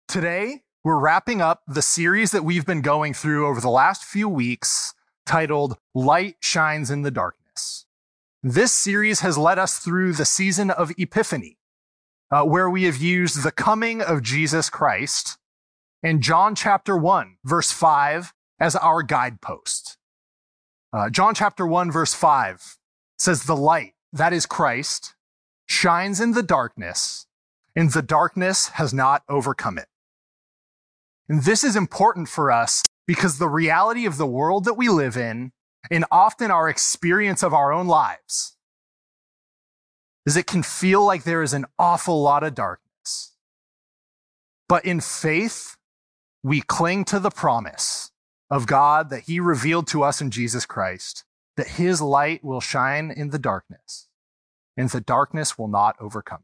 Today, we're wrapping up the series that we've been going through over the last few weeks titled Light Shines in the Darkness. This series has led us through the season of Epiphany, where we have used the coming of Jesus Christ and John chapter 1, verse 5 as our guidepost. John chapter 1, verse 5 says, "The light, that is Christ, shines in the darkness, and the darkness has not overcome it." And this is important for us because the reality of the world that we live in, and often our experience of our own lives, is it can feel like there is an awful lot of darkness. But in faith, we cling to the promise of God that He revealed to us in Jesus Christ, that His light will shine in the darkness, and the darkness will not overcome it.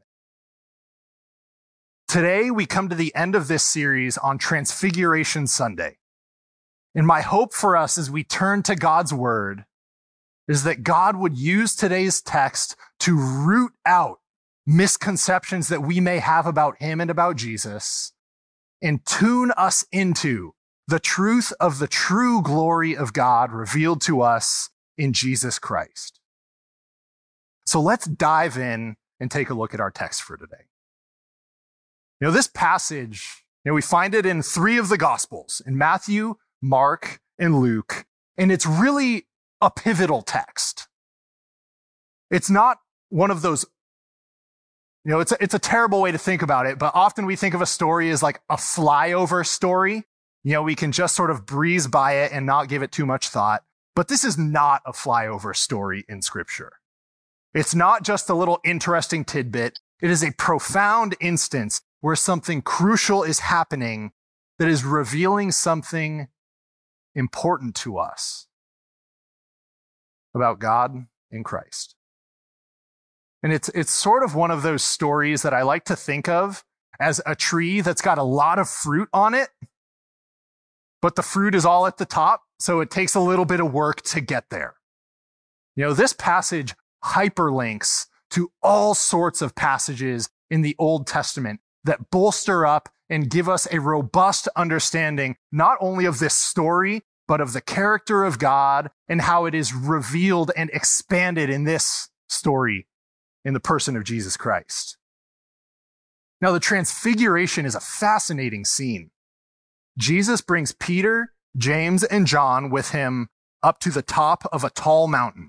Today, we come to the end of this series on Transfiguration Sunday. And my hope for us as we turn to God's Word is that God would use today's text to root out misconceptions that we may have about Him and about Jesus, and tune us into the truth of the true glory of God revealed to us in Jesus Christ. So let's dive in and take a look at our text for today. This passage, we find it in 3 of the Gospels, in Matthew, Mark, and Luke, and it's really a pivotal text. It's not one of those, it's a terrible way to think about it, but often we think of a story as like a flyover story. We can just sort of breeze by it and not give it too much thought. But this is not a flyover story in Scripture. It's not just a little interesting tidbit. It is a profound instance where something crucial is happening that is revealing something important to us about God and Christ. And it's sort of one of those stories that I like to think of as a tree that's got a lot of fruit on it, but the fruit is all at the top, so it takes a little bit of work to get there. This passage hyperlinks to all sorts of passages in the Old Testament that bolster up and give us a robust understanding, not only of this story, but of the character of God and how it is revealed and expanded in this story in the person of Jesus Christ. Now, the Transfiguration is a fascinating scene. Jesus brings Peter, James, and John with him up to the top of a tall mountain.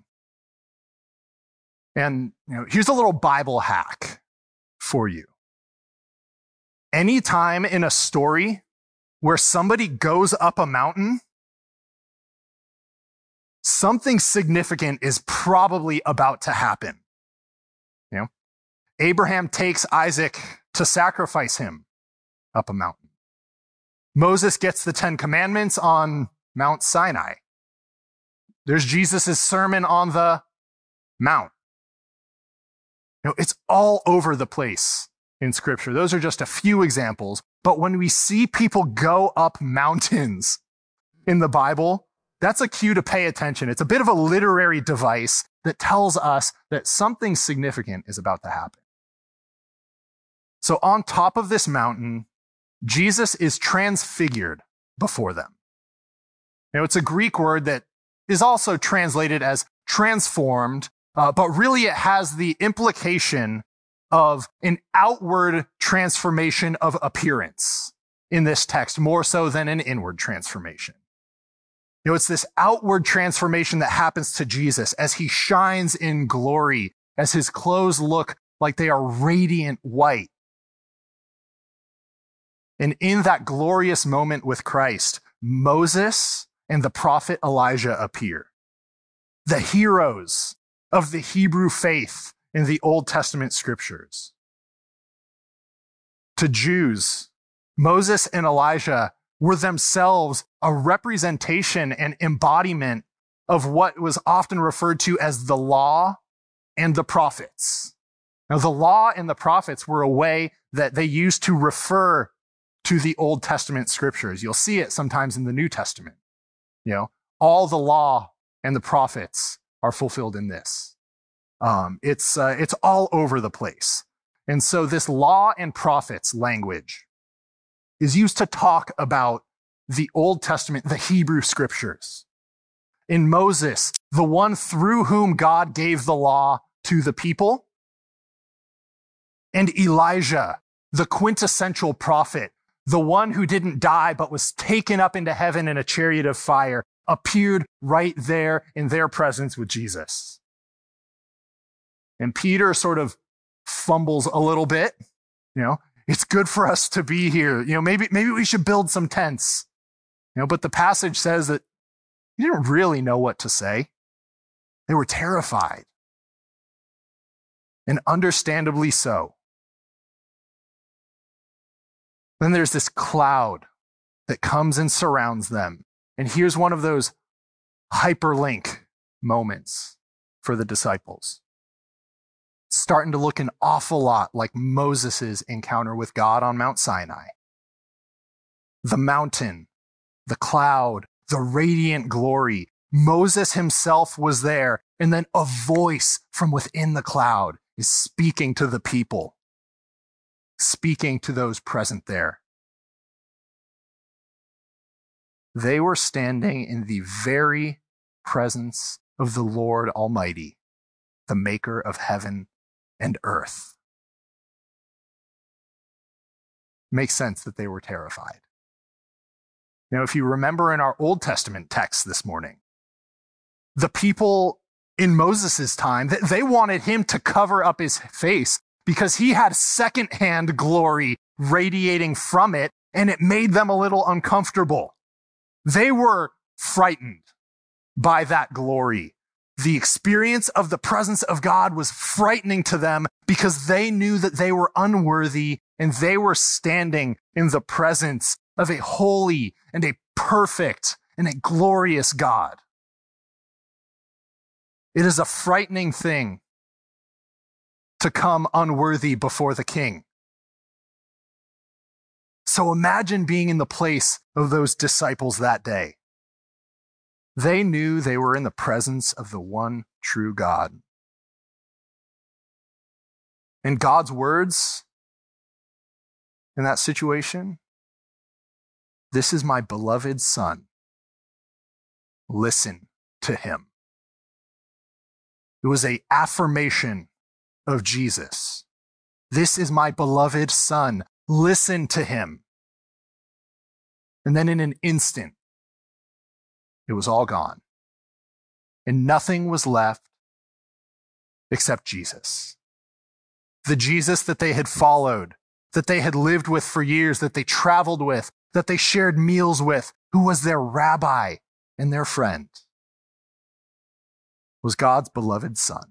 And here's a little Bible hack for you. Anytime in a story where somebody goes up a mountain, something significant is probably about to happen. Abraham takes Isaac to sacrifice him up a mountain. Moses gets the 10 Commandments on Mount Sinai. There's Jesus' sermon on the Mount. It's all over the place in Scripture. Those are just a few examples. But when we see people go up mountains in the Bible, that's a cue to pay attention. It's a bit of a literary device that tells us that something significant is about to happen. So on top of this mountain, Jesus is transfigured before them. It's a Greek word that is also translated as transformed, but really it has the implication of an outward transformation of appearance in this text, more so than an inward transformation. It's this outward transformation that happens to Jesus as He shines in glory, as His clothes look like they are radiant white. And in that glorious moment with Christ, Moses and the prophet Elijah appear. The heroes of the Hebrew faith in the Old Testament Scriptures. To Jews, Moses and Elijah were themselves a representation and embodiment of what was often referred to as the law and the prophets. Now, the law and the prophets were a way that they used to refer to the Old Testament Scriptures. You'll see it sometimes in the New Testament. All the law and the prophets are fulfilled in this. It's all over the place. And so this law and prophets language is used to talk about the Old Testament, the Hebrew scriptures. In Moses, the one through whom God gave the law to the people, and Elijah, the quintessential prophet, the one who didn't die but was taken up into heaven in a chariot of fire, appeared right there in their presence with Jesus. And Peter sort of fumbles a little bit. It's good for us to be here. Maybe we should build some tents. But the passage says that they didn't really know what to say. They were terrified. And understandably so. Then there's this cloud that comes and surrounds them. And here's one of those hyperlink moments for the disciples. It's starting to look an awful lot like Moses' encounter with God on Mount Sinai. The mountain, the cloud, the radiant glory. Moses himself was there, and then a voice from within the cloud is speaking to the people, speaking to those present there. They were standing in the very presence of the Lord Almighty, the maker of heaven and earth. Makes sense that they were terrified. If you remember in our Old Testament text this morning, the people in Moses' time, they wanted him to cover up his face because he had secondhand glory radiating from it, and it made them a little uncomfortable. They were frightened by that glory. The experience of the presence of God was frightening to them because they knew that they were unworthy and they were standing in the presence of a holy and a perfect and a glorious God. It is a frightening thing to come unworthy before the King. So imagine being in the place of those disciples that day. They knew they were in the presence of the one true God. And God's words in that situation, "This is my beloved Son. Listen to him." It was an affirmation of Jesus. This is my beloved Son. Listen to him. And then in an instant, it was all gone. And nothing was left except Jesus. The Jesus that they had followed, that they had lived with for years, that they traveled with, that they shared meals with, who was their rabbi and their friend, was God's beloved Son.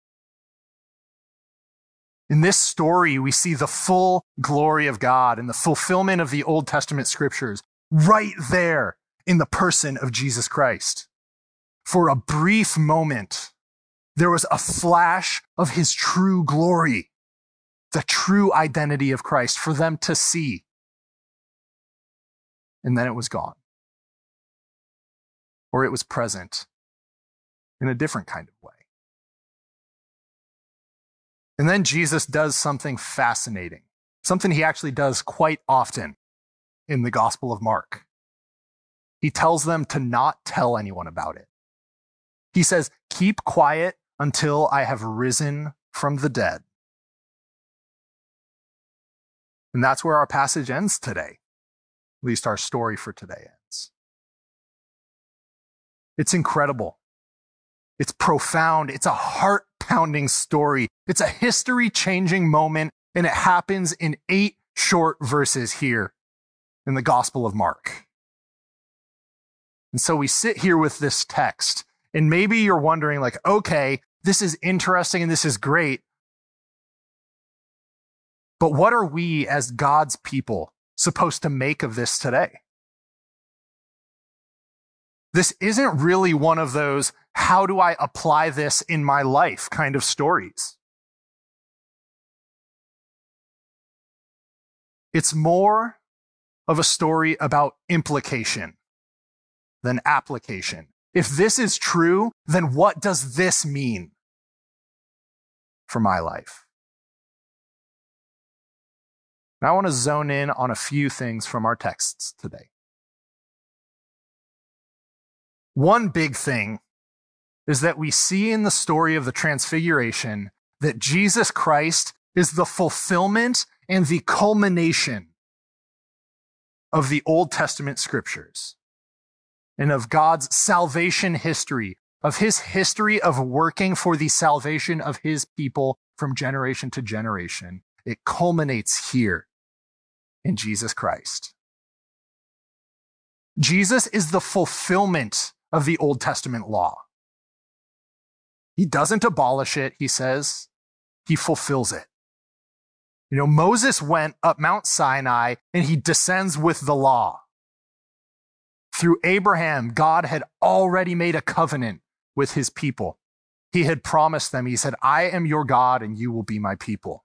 In this story, we see the full glory of God and the fulfillment of the Old Testament scriptures right there in the person of Jesus Christ. For a brief moment, there was a flash of his true glory, the true identity of Christ for them to see. And then it was gone. Or it was present in a different kind of way. And then Jesus does something fascinating, something he actually does quite often in the Gospel of Mark. He tells them to not tell anyone about it. He says, "Keep quiet until I have risen from the dead." And that's where our passage ends today. At least our story for today ends. It's incredible. It's profound. It's a heart-pounding story. It's a history-changing moment, and it happens in 8 short verses here in the Gospel of Mark. And so we sit here with this text, and maybe you're wondering, like, okay, this is interesting and this is great, but what are we as God's people supposed to make of this today? This isn't really one of those, how do I apply this in my life kind of stories. It's more of a story about implication than application. If this is true, then what does this mean for my life? And I want to zone in on a few things from our texts today. One big thing is that we see in the story of the Transfiguration that Jesus Christ is the fulfillment and the culmination of the Old Testament scriptures and of God's salvation history, of his history of working for the salvation of his people from generation to generation. It culminates here in Jesus Christ. Jesus is the fulfillment of the Old Testament law. He doesn't abolish it, he says. He fulfills it. You know, Moses went up Mount Sinai and he descends with the law. Through Abraham, God had already made a covenant with his people. He had promised them, he said, I am your God and you will be my people.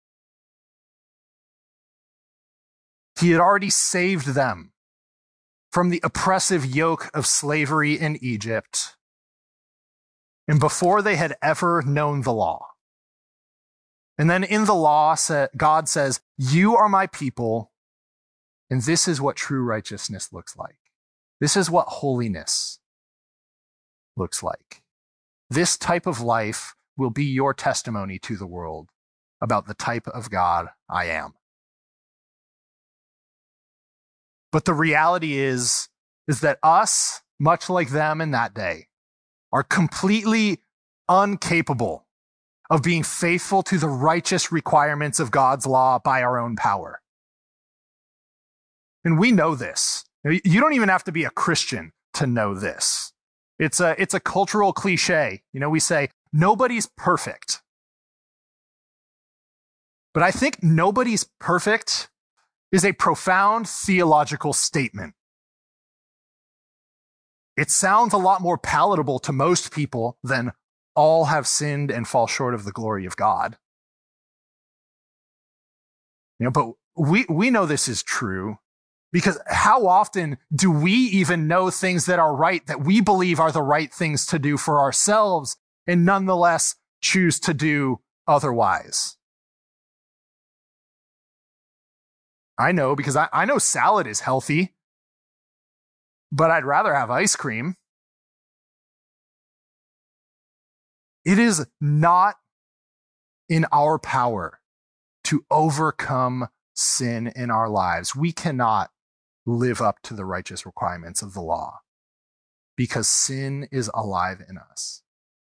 He had already saved them from the oppressive yoke of slavery in Egypt. And before they had ever known the law. And then in the law, God says, you are my people, and this is what true righteousness looks like. This is what holiness looks like. This type of life will be your testimony to the world about the type of God I am. But the reality is that us, much like them in that day, are completely incapable of being faithful to the righteous requirements of God's law by our own power. And we know this. You don't even have to be a Christian to know this. It's a cultural cliche. You know, we say, nobody's perfect. But I think nobody's perfect is a profound theological statement. It sounds a lot more palatable to most people than all have sinned and fall short of the glory of God. You know, but we know this is true because how often do we even know things that are right, that we believe are the right things to do for ourselves, and nonetheless choose to do otherwise? I know because I know salad is healthy, but I'd rather have ice cream. It is not in our power to overcome sin in our lives. We cannot live up to the righteous requirements of the law because sin is alive in us.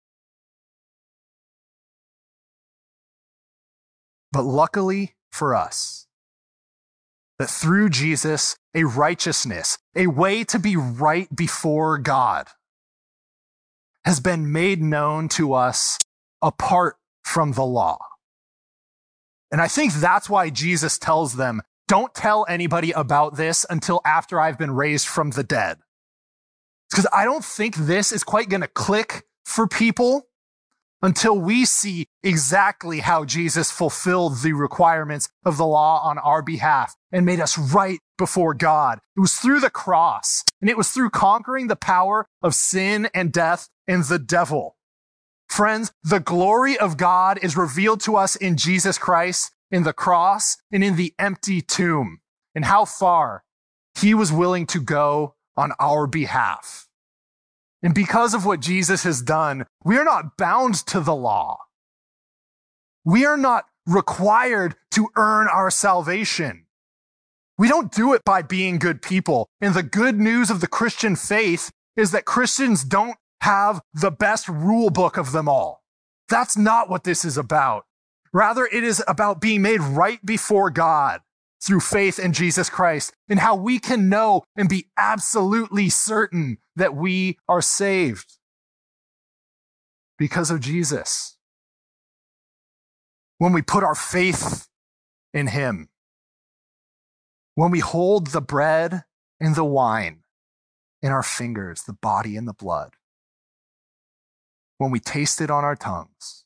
But luckily for us, that through Jesus, a righteousness, a way to be right before God, has been made known to us apart from the law. And I think that's why Jesus tells them, don't tell anybody about this until after I've been raised from the dead. Because I don't think this is quite going to click for people until we see exactly how Jesus fulfilled the requirements of the law on our behalf and made us right before God. It was through the cross, and it was through conquering the power of sin and death and the devil. Friends, the glory of God is revealed to us in Jesus Christ, in the cross, and in the empty tomb, and how far he was willing to go on our behalf. And because of what Jesus has done, we are not bound to the law. We are not required to earn our salvation. We don't do it by being good people. And the good news of the Christian faith is that Christians don't have the best rule book of them all. That's not what this is about. Rather, it is about being made right before God through faith in Jesus Christ, and how we can know and be absolutely certain that we are saved because of Jesus. When we put our faith in him, when we hold the bread and the wine in our fingers, the body and the blood, when we taste it on our tongues,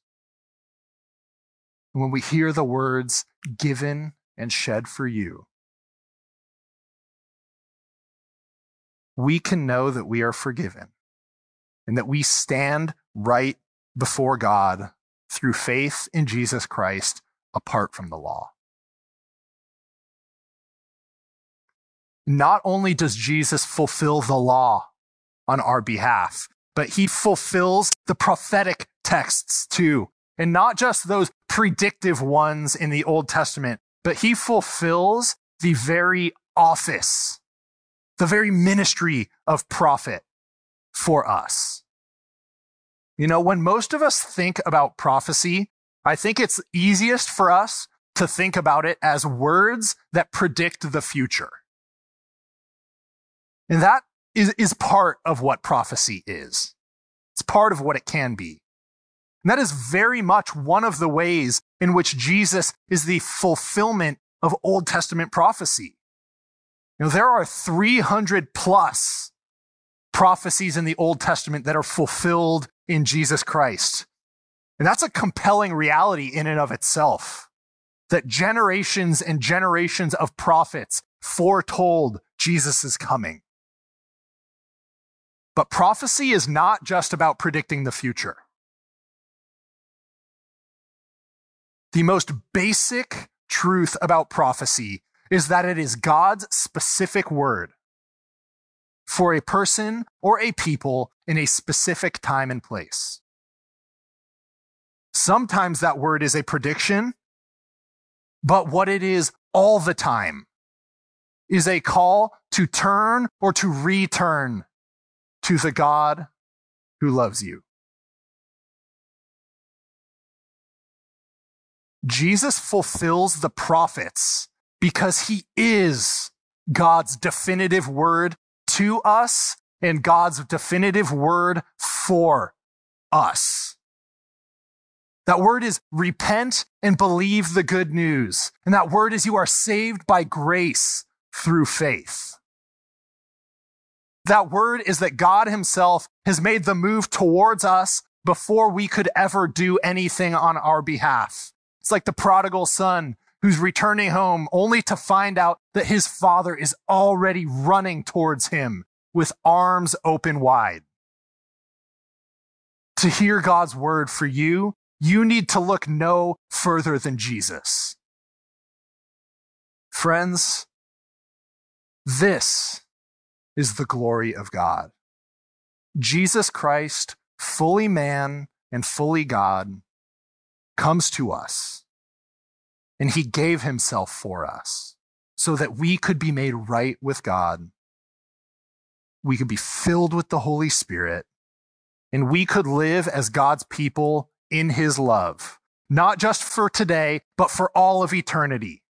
when we hear the words given and shed for you, we can know that we are forgiven and that we stand right before God through faith in Jesus Christ apart from the law. not only does Jesus fulfill the law on our behalf, but he fulfills the prophetic texts too. And not just those predictive ones in the Old Testament, but he fulfills the very office, the very ministry of prophet for us. You know, when most of us think about prophecy, I think it's easiest for us to think about it as words that predict the future. And that is part of what prophecy is. It's part of what it can be. And that is very much one of the ways in which Jesus is the fulfillment of Old Testament prophecy. You know, there are 300 plus prophecies in the Old Testament that are fulfilled in Jesus Christ. And that's a compelling reality in and of itself, that generations and generations of prophets foretold Jesus is coming. But prophecy is not just about predicting the future. The most basic truth about prophecy is that it is God's specific word for a person or a people in a specific time and place. Sometimes that word is a prediction, but what it is all the time is a call to turn or to return to the God who loves you. Jesus fulfills the prophets because he is God's definitive word to us and God's definitive word for us. That word is repent and believe the good news. And that word is you are saved by grace through faith. That word is that God himself has made the move towards us before we could ever do anything on our behalf. It's like the prodigal son who's returning home only to find out that his father is already running towards him with arms open wide. To hear God's word for you, you need to look no further than Jesus. Friends, this is the glory of God. Jesus Christ, fully man and fully God, comes to us, and he gave himself for us so that we could be made right with God. We could be filled with the Holy Spirit, and we could live as God's people in his love, not just for today, but for all of eternity.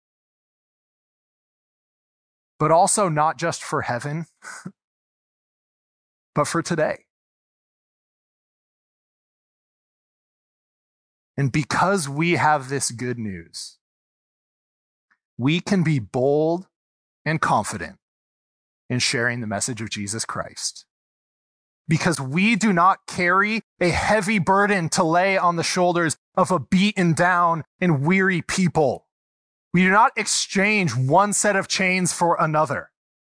But also not just for heaven, but for today. And because we have this good news, we can be bold and confident in sharing the message of Jesus Christ. Because we do not carry a heavy burden to lay on the shoulders of a beaten down and weary people. We do not exchange one set of chains for another.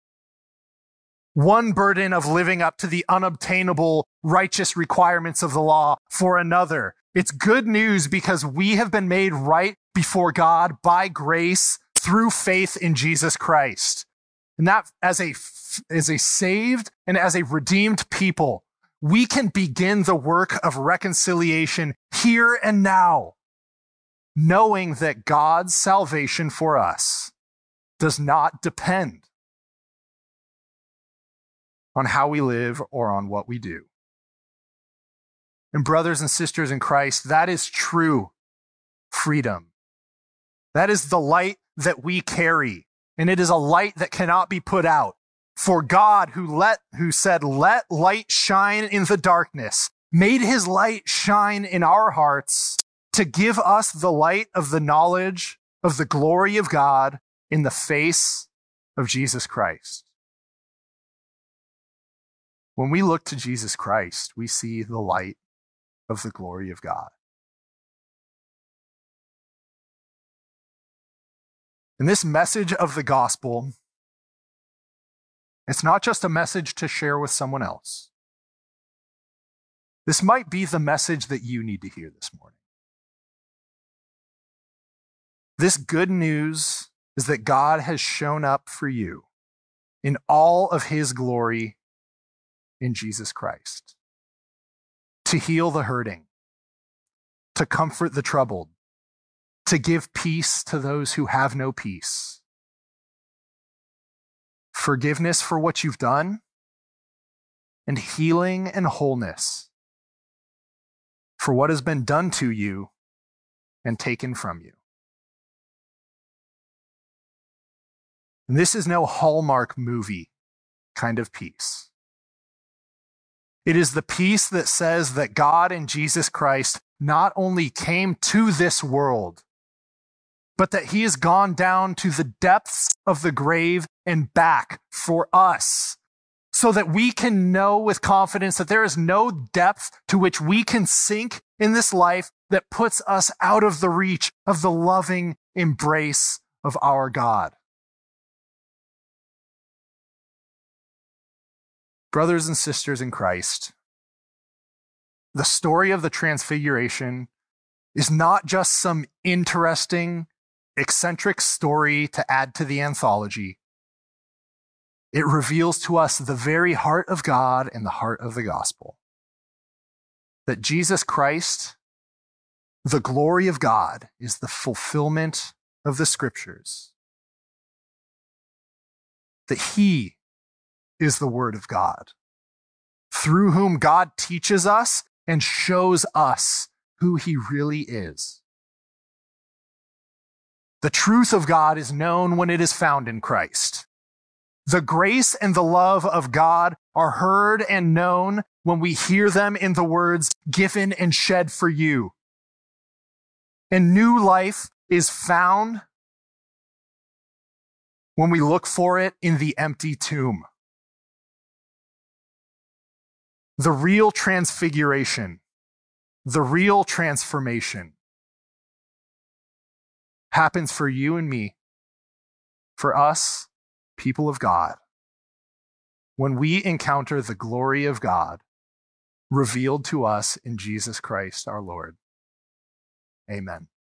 One burden of living up to the unobtainable righteous requirements of the law for another. It's good news because we have been made right before God by grace through faith in Jesus Christ. And that as a saved and as a redeemed people, we can begin the work of reconciliation here and now, knowing that God's salvation for us does not depend on how we live or on what we do. And brothers and sisters in Christ, that is true freedom. That is the light that we carry, and it is a light that cannot be put out. For God, who said, "Let light shine in the darkness," made his light shine in our hearts to give us the light of the knowledge of the glory of God in the face of Jesus Christ. When we look to Jesus Christ, we see the light of the glory of God. And this message of the gospel, it's not just a message to share with someone else. This might be the message that you need to hear this morning. This good news is that God has shown up for you in all of his glory in Jesus Christ. To heal the hurting, to comfort the troubled, to give peace to those who have no peace. Forgiveness for what you've done, and healing and wholeness for what has been done to you and taken from you. And this is no Hallmark movie kind of peace. It is the peace that says that God in Jesus Christ not only came to this world, but that he has gone down to the depths of the grave and back for us, so that we can know with confidence that there is no depth to which we can sink in this life that puts us out of the reach of the loving embrace of our God. Brothers and sisters in Christ, the story of the Transfiguration is not just some interesting, eccentric story to add to the anthology. It reveals to us the very heart of God and the heart of the gospel. That Jesus Christ, the glory of God, is the fulfillment of the scriptures. That he is the word of God, through whom God teaches us and shows us who he really is. The truth of God is known when it is found in Christ. The grace and the love of God are heard and known when we hear them in the words given and shed for you. And new life is found when we look for it in the empty tomb. The real transfiguration, the real transformation happens for you and me, for us, people of God, when we encounter the glory of God revealed to us in Jesus Christ our Lord. Amen.